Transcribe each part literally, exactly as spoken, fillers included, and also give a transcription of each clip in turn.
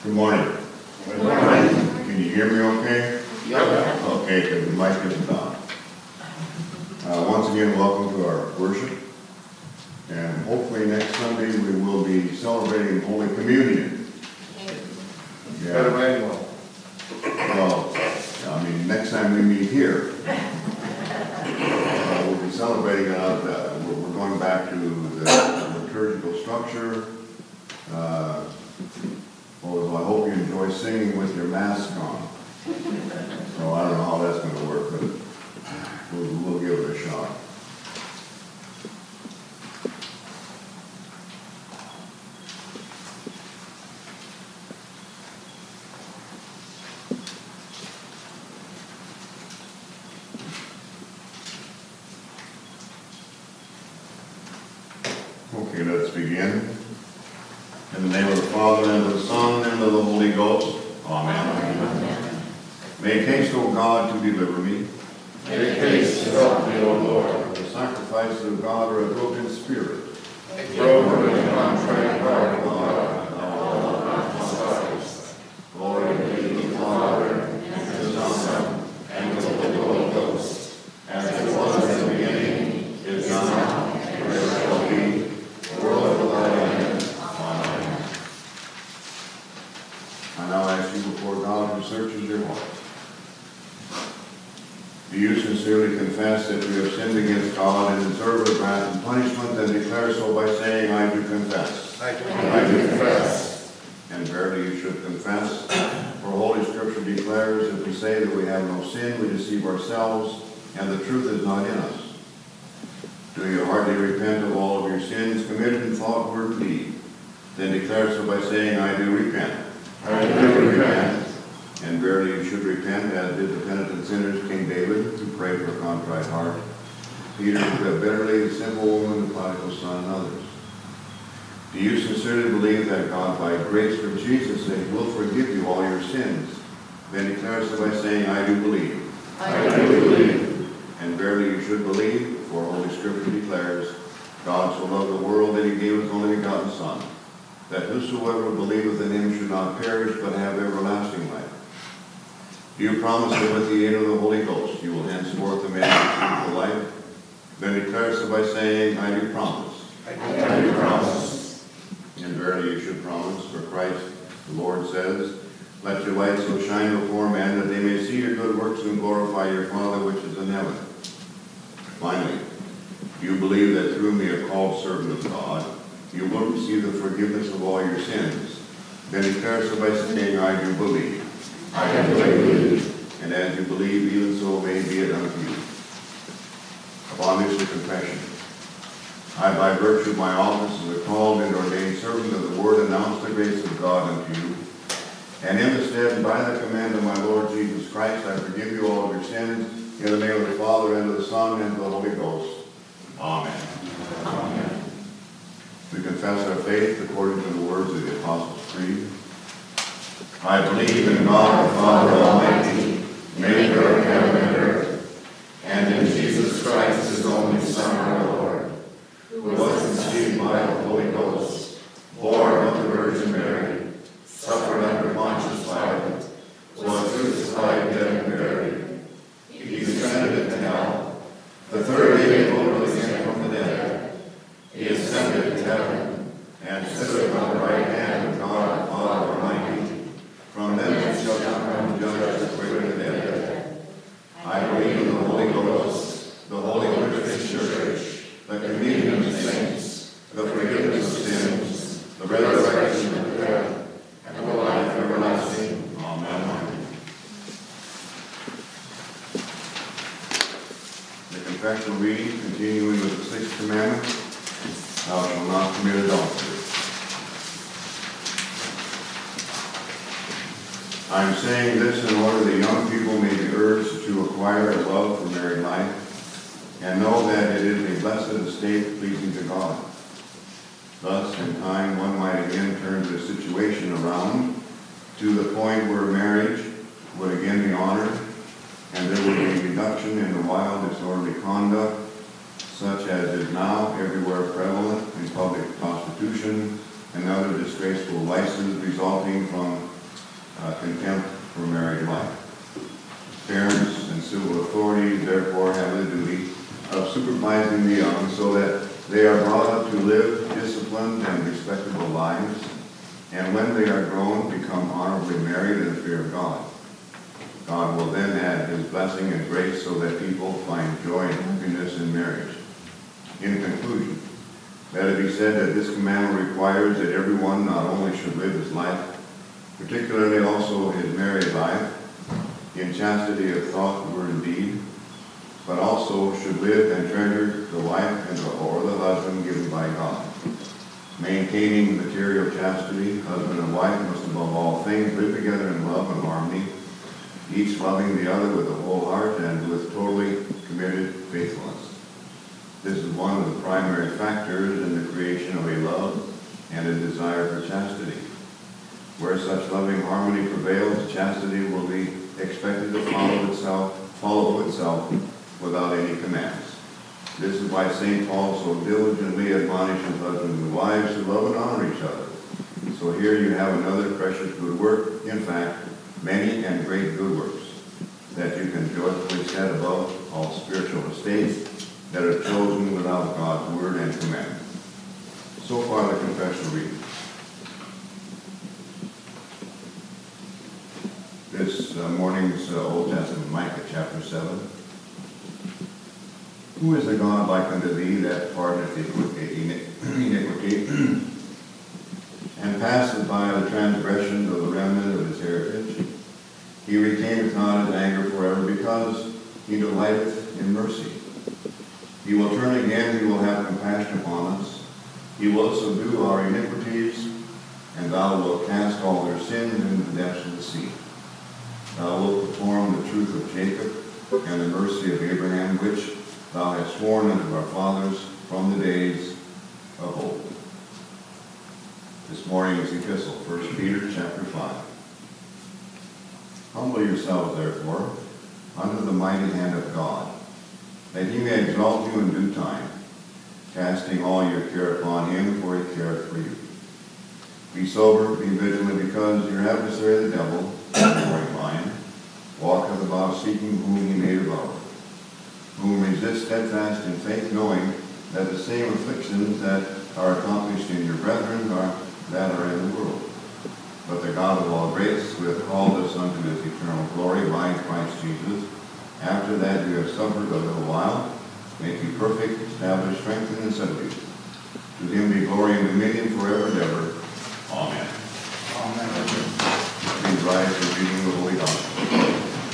Good morning. Good morning. Can you hear me okay? Yep. Okay, because the mic isn't on. Uh, once again, welcome to our worship. And hopefully next Sunday we will be celebrating Holy Communion. Better Yeah. manual. Well, I mean, next time we meet here, uh, we'll be celebrating it out. Uh, we're, we're going back to the liturgical structure. Uh, well, I hope you enjoy singing with your mask on. So I don't know how that's going to work, but we'll, we'll give it a shot. Okay, let's begin. In the name of the Father, and of the Son, and of the Holy Ghost. Amen. Amen. Make haste, O God, to deliver me. Make haste to help me, O Lord. The sacrifices of God are a broken spirit. A broken and contrite heart, O God. Glory be to the Father, and to the Son, and to the Holy Ghost, as it was in the beginning, is now, and ever shall be, world without end. Amen. I now ask you before God who searches your heart. Do you sincerely confess that you have sinned against God and deserve his wrath and punishment, and declare so by saying, I do confess? I do, I do confess. And verily you should confess, for Holy Scripture declares, if we say that we have no sin, we deceive ourselves, and the truth is not in us. Do you heartily repent of all of your sins committed in thought, word, deed? Then declare so by saying, I do repent. I do repent. And verily you should repent, as did the penitent sinners, King David, who prayed for a contrite heart, Peter, the bitterly, the simple woman, the prodigal son, and others. Do you sincerely believe that God, by grace through Jesus' name, will forgive you all your sins? Then declare so by saying, I do believe. I do believe. And verily you should believe, for Holy Scripture declares, God so loved the world that he gave his only begotten Son, that whosoever believeth in him should not perish, but have everlasting life. Do you promise that with the aid of the Holy Ghost you will henceforth amend the truth to life? Then declare so by saying, I do promise. I do, I do promise. And verily you should promise, for Christ the Lord says, let your light so shine before men that they may see your good works and glorify your Father which is in heaven. Finally, do you believe that through me, a called servant of God, you will receive the forgiveness of all your sins? Then declare so by saying, I do believe. I do believe. And as you believe, even so may be it unto you. Upon this your confession, I, by virtue of my office as a called and ordained servant of the word, announce the grace of God unto you. And in the stead, and by the command of my Lord Jesus Christ, I forgive you all of your sins, in the name of the Father, and of the Son, and of the Holy Ghost. Amen. Amen. We confess our faith according to the words of the Apostles' Creed. I believe in God the Father Almighty, maker of heaven and earth, and in Jesus Christ, his only Son, our Lord, who was conceived by the Holy Ghost, born of the Virgin Mary, suffered under Pontius Pilate, was crucified, dead, and buried. He descended into hell. The third day he rose again from the dead. He ascended to heaven, and sitteth on the right hand of God the Father Almighty. From thence shall come to judge the quick and the dead. I believe in the Holy Ghost, the Holy Christian Church, the communion of saints, the forgiveness of sins, the resurrection of the dead, and the life everlasting. Amen. The confessional reading, continuing with the sixth commandment, thou shalt not commit adultery. I am saying this in order that young people may be urged to acquire a love for married life, and know that it is a blessed estate pleasing to God. Thus, in time, one might again turn the situation around to the point where marriage would again be honored, and there would be a reduction in the wild, disorderly conduct, such as is now everywhere prevalent in public prostitution and other disgraceful vices resulting from uh, contempt for married life. Parents and civil authorities therefore have the duty of supervising the young so that they are brought up to live disciplined and respectable lives, and when they are grown, become honorably married in the fear of God. God will then add his blessing and grace so that people find joy and happiness in marriage. In conclusion, let it be said that this commandment requires that everyone not only should live his life, particularly also his married life, in chastity of thought, word, and deed, but also should live and treasure the wife and the, or the husband given by God. Maintaining material chastity, husband and wife must above all things live together in love and harmony, each loving the other with a whole heart and with totally committed faithfulness. This is one of the primary factors in the creation of a love and a desire for chastity. Where such loving harmony prevails, chastity will be expected to follow itself, follow itself without any commands. This is why Saint Paul so diligently admonishes husbands and wives to love and honor each other. So here you have another precious good work, in fact, many and great good works, that you can joyfully set above all spiritual estates that are chosen without God's word and commandment. So far the confessional reading. This uh, morning's uh, Old Testament, Micah chapter seven. Who is a God like unto thee that pardoneth iniquity and passeth by the transgressions of the remnant of his heritage? He retaineth not his anger forever, because he delighteth in mercy. He will turn again, he will have compassion upon us. He will subdue our iniquities, and thou wilt cast all their sins into the depths of the sea. Thou wilt perform the truth of Jacob and the mercy of Abraham, which thou hast sworn unto our fathers from the days of old. This morning's epistle, First Peter chapter five. Humble yourselves, therefore, under the mighty hand of God, that he may exalt you in due time, casting all your care upon him, for he careth for you. Be sober, be vigilant, because your adversary the devil, roaring lion, walketh about seeking whom he may devour, whom resist steadfast in faith, knowing that the same afflictions that are accomplished in your brethren are that are in the world. But the God of all grace, who hath called us unto his eternal glory by Christ Jesus, after that you have suffered a little while, make you perfect, establish, strengthen, and settle you. To him be glory and dominion forever and ever. Amen. Amen. Please rise for reading the Holy Gospel.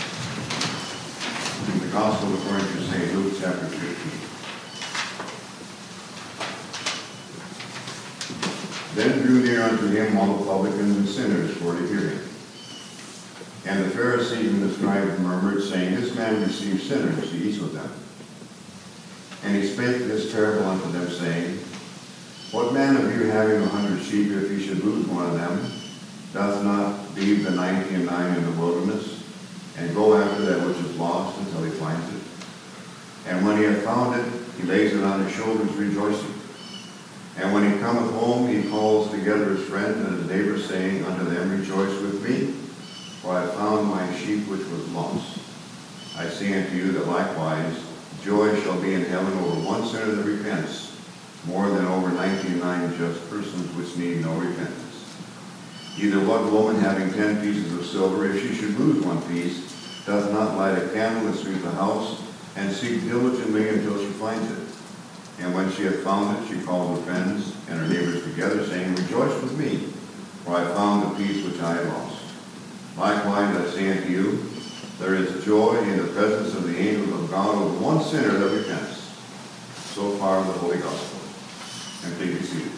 The Gospel according to Saint Luke chapter fifteen. Then drew near unto him all the publicans and sinners for to hear him. And the Pharisees and the scribes murmured, saying, This man receives sinners, he eats with them. And he spake this parable unto them, saying, What man of you, having a hundred sheep, if he should lose one of them, doth not leave the ninety and nine in the wilderness, and go after that which is lost until he finds it? And when he hath found it, he lays it on his shoulders, rejoicing. And when he cometh home, he calls together his friends and his neighbors, saying unto them, Rejoice with me, for I have found my sheep which was lost. I say unto you that likewise joy shall be in heaven over one sinner that repents, more than over ninety-nine just persons which need no repentance. Either what woman, having ten pieces of silver, if she should lose one piece, doth not light a candle and sweep the house, and seek diligently until she finds it? And when she hath found it, she calls her friends and her neighbors together, saying, Rejoice with me, for I found the piece which I had lost. Likewise, I say unto you, there is joy in the presence of the angels of God over one sinner that repents. So far, the Holy Gospel. And please be seated.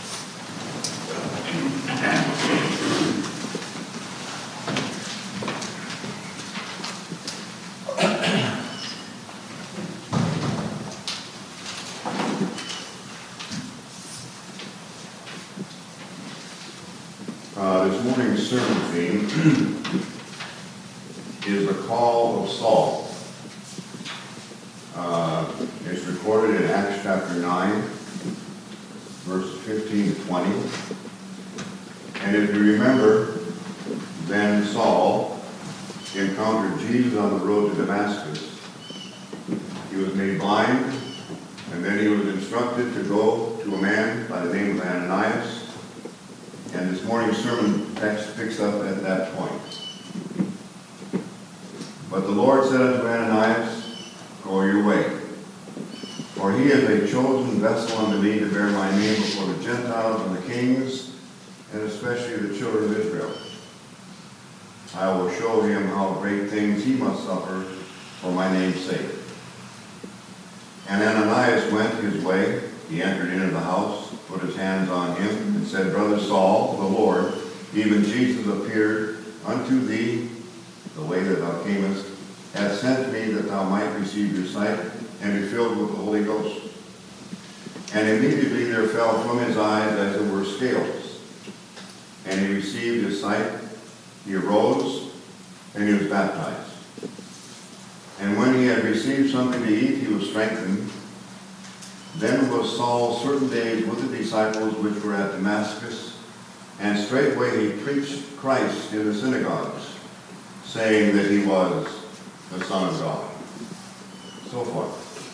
Uh, this morning's sermon theme is the call of Saul. Uh, it's recorded in Acts chapter nine, verses fifteen to twenty. And if you remember, Then Saul encountered Jesus on the road to Damascus. He was made blind, and then he was instructed to go to a man by the name of Ananias. And this morning's sermon text picks up at that point. But the Lord said unto Ananias, Go your way, for he is a chosen vessel unto me to bear my name before the Gentiles and the kings, and especially the children of Israel. I will show him how great things he must suffer for my name's sake. And Ananias went his way. He entered into the house, put his hands on him, and said, Brother Saul, the Lord, even Jesus appeared unto thee, the way that thou camest, hath sent me that thou might receive your sight and be filled with the Holy Ghost. And immediately there fell from his eyes as it were scales, and he received his sight. He arose, and he was baptized. And when he had received something to eat, he was strengthened. Then was Saul certain days with the disciples which were at Damascus, and straightway he preached Christ in the synagogues, saying that he was the Son of God. So far.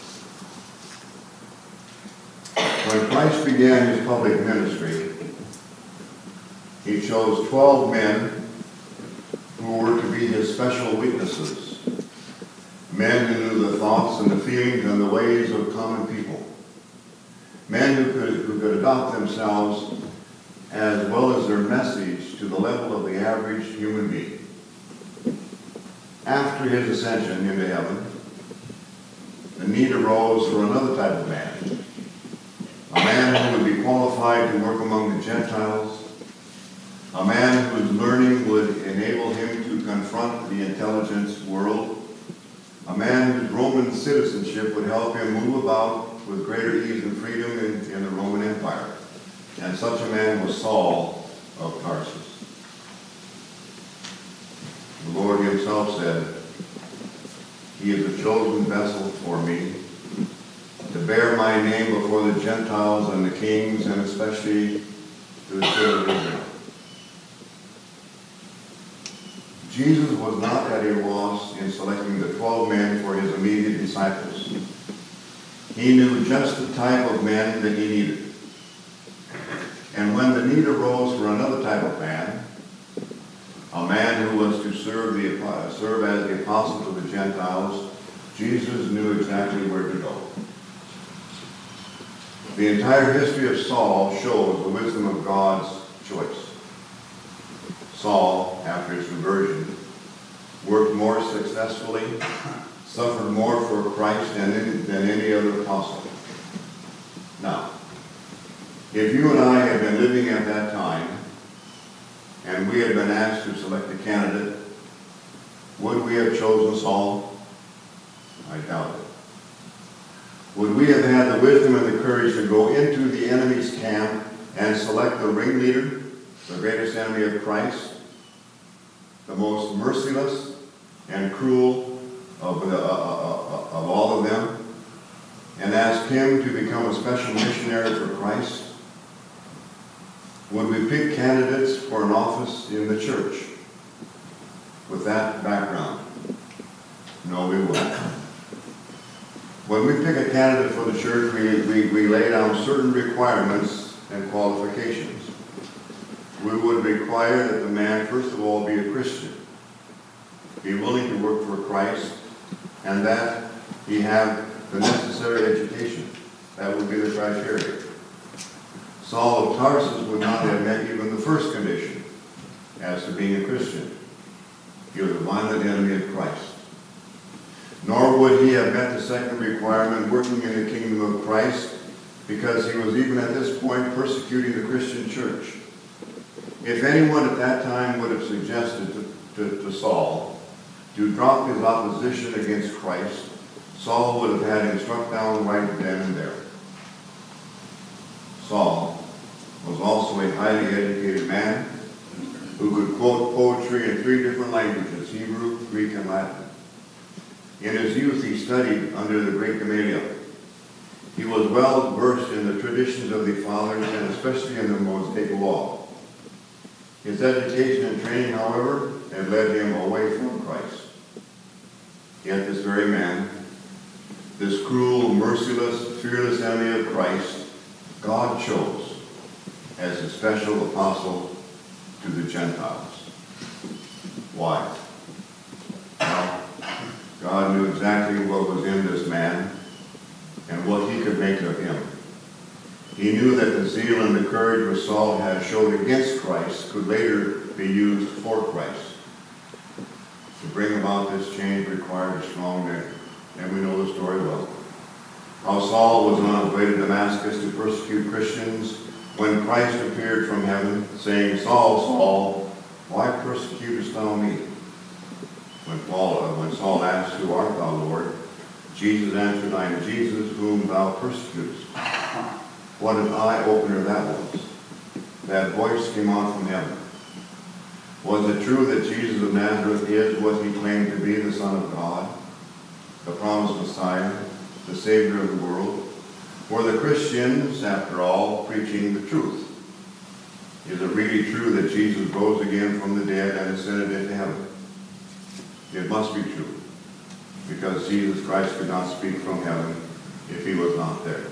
When Christ began his public ministry, he chose twelve men who were to be his special witnesses, men who knew the thoughts and the feelings and the ways of common people, men who could, who could adopt themselves as well as their message to the level of the average human being. After his ascension into heaven, the need arose for another type of man, a man who would be qualified to work among the Gentiles, a man whose learning would enable him to confront the intelligence world, a man whose Roman citizenship would help him move about with greater ease and freedom in, in the Roman Empire. And such a man was Saul of Tarsus. The Lord himself said, He is a chosen vessel for me to bear my name before the Gentiles and the kings, and especially to the children of Israel. Jesus was not at a loss in selecting the twelve men for his immediate disciples. He knew just the type of men that he needed. And when the need arose for another type of man, a man who was to serve, the, serve as the apostle to the Gentiles, Jesus knew exactly where to go. The entire history of Saul shows the wisdom of God's choice. Saul, after his conversion, worked more successfully, suffered more for Christ than any, than any other apostle. Now, if you and I had been living at that time, and we had been asked to select a candidate, would we have chosen Saul? I doubt it. Would we have had the wisdom and the courage to go into the enemy's camp and select the ringleader, the greatest enemy of Christ, the most merciless and cruel of, the, uh, uh, of all of them, and ask him to become a special missionary for Christ? Would we pick candidates for an office in the church with that background? No, we wouldn't. When we pick a candidate for the church, we, we, we lay down certain requirements and qualifications. We would require that the man, first of all, be a Christian, be willing to work for Christ, and that he have the necessary education. That would be the criteria. Saul of Tarsus would not have met even the first condition as to being a Christian. He was a violent enemy of Christ. Nor would he have met the second requirement, working in the kingdom of Christ, because he was even at this point persecuting the Christian church. If anyone at that time would have suggested to, to, to Saul to drop his opposition against Christ, Saul would have had him struck down right then and there. Saul was also a highly educated man who could quote poetry in three different languages, Hebrew, Greek, and Latin. In his youth, he studied under the great Gamaliel. He was well versed in the traditions of the fathers, and especially in the Mosaic law. His education and training, however, had led him away from Christ. Yet this very man, this cruel, merciless, fearless enemy of Christ, God chose as a special apostle to the Gentiles. Why? Well, God knew exactly what was in this man and what he could make of him. He knew that the zeal and the courage which Saul had showed against Christ could later be used for Christ. To bring about this change required a strong man, and we know the story well. How Saul was on his way to Damascus to persecute Christians when Christ appeared from heaven, saying, Saul, Saul, why persecutest thou me? When, Paul, uh, when Saul asked, Who art thou, Lord? Jesus answered, I am Jesus, whom thou persecutest. What an eye-opener that was. That voice came out from heaven. Was it true that Jesus of Nazareth is what he claimed to be, the Son of God, the promised Messiah, the Savior of the world? Were the Christians, after all, preaching the truth? Is it really true that Jesus rose again from the dead and ascended into heaven? It must be true, because Jesus Christ could not speak from heaven if he was not there.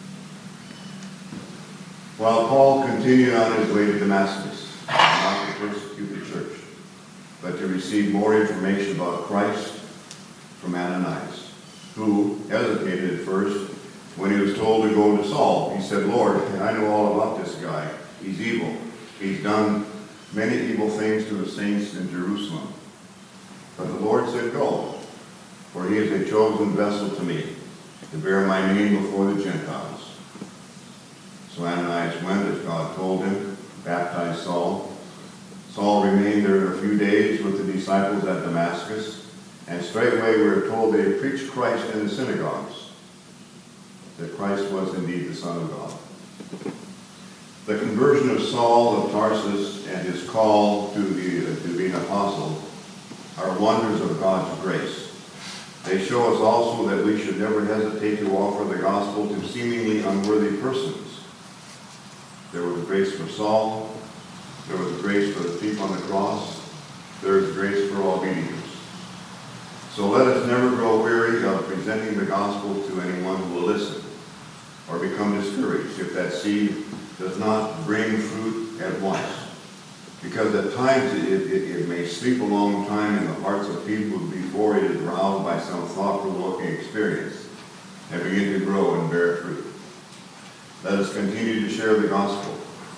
While Paul continued on his way to Damascus, not to persecute the church, but to receive more information about Christ from Ananias, who hesitated at first when he was told to go to Saul. He said, Lord, I know all about this guy. He's evil. He's done many evil things to the saints in Jerusalem. But the Lord said, Go, for he is a chosen vessel to me, to bear my name before the Gentiles. So Ananias went as God told him, baptized Saul. Saul remained there a few days with the disciples at Damascus, and straightway we are told they preached Christ in the synagogues, that Christ was indeed the Son of God. The conversion of Saul of Tarsus and his call to be, to be an apostle are wonders of God's grace. They show us also that we should never hesitate to offer the gospel to seemingly unworthy persons. There was grace for Saul. There was grace for the thief on the cross. There is grace for all believers. So let us never grow weary of presenting the gospel to anyone who will listen, or become discouraged if that seed does not bring fruit at once. Because at times it, it, it may sleep a long time in the hearts of people before it is roused by some thought-provoking experience and begin to grow and bear fruit. Let us continue to share the gospel,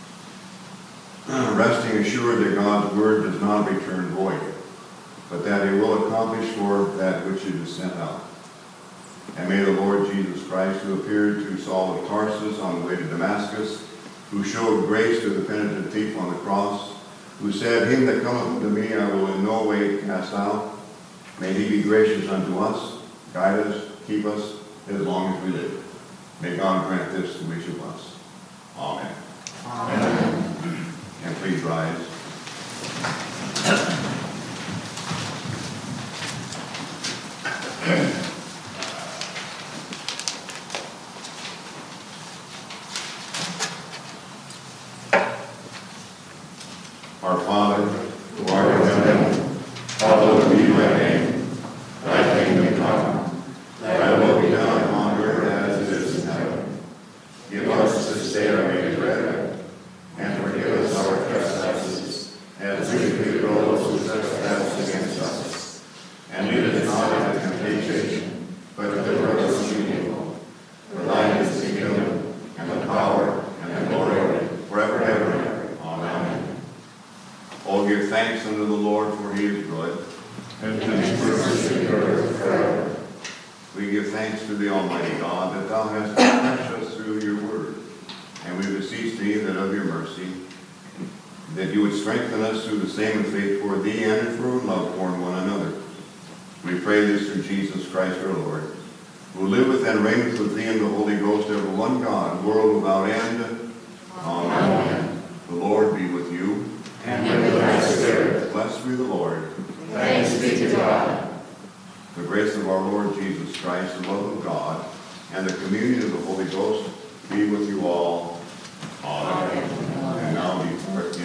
resting assured that God's word does not return void, but that it will accomplish for that which it is sent out. And may the Lord Jesus Christ, who appeared to Saul of Tarsus on the way to Damascus, who showed grace to the penitent thief on the cross, who said, Him that cometh unto me I will in no way cast out, may he be gracious unto us, guide us, keep us as long as we live. May God grant this to each of us. Amen. Amen. And please rise. Our Father, who art in heaven, hallowed be thy name. Thy kingdom come, thy will be done on earth as it is in heaven. Give us this day our daily bread, and forgive us our trespasses, as we forgive those who trespass against us. And lead us not into temptation, but deliver us from evil. For thine is the kingdom, and the power, and the glory, forever and ever. Amen. Oh, give thanks unto the Lord, for he is good, and his mercy endureth forever. We give thanks to the Almighty God that thou hast refreshed us through your word. And we beseech thee that of your mercy, that you would strengthen us through the same faith toward thee and in for love toward one another. We pray this through Jesus Christ our Lord, who liveth and reigneth with thee in the Holy Ghost, ever one God, world without end. Amen. Amen. The Lord be with you. And with thy spirit. Blessed be the Lord. Thanks be to God. The grace of our Lord Jesus Christ, the love of God, and the communion of the Holy Ghost be with you all. Amen. Amen. And now depart in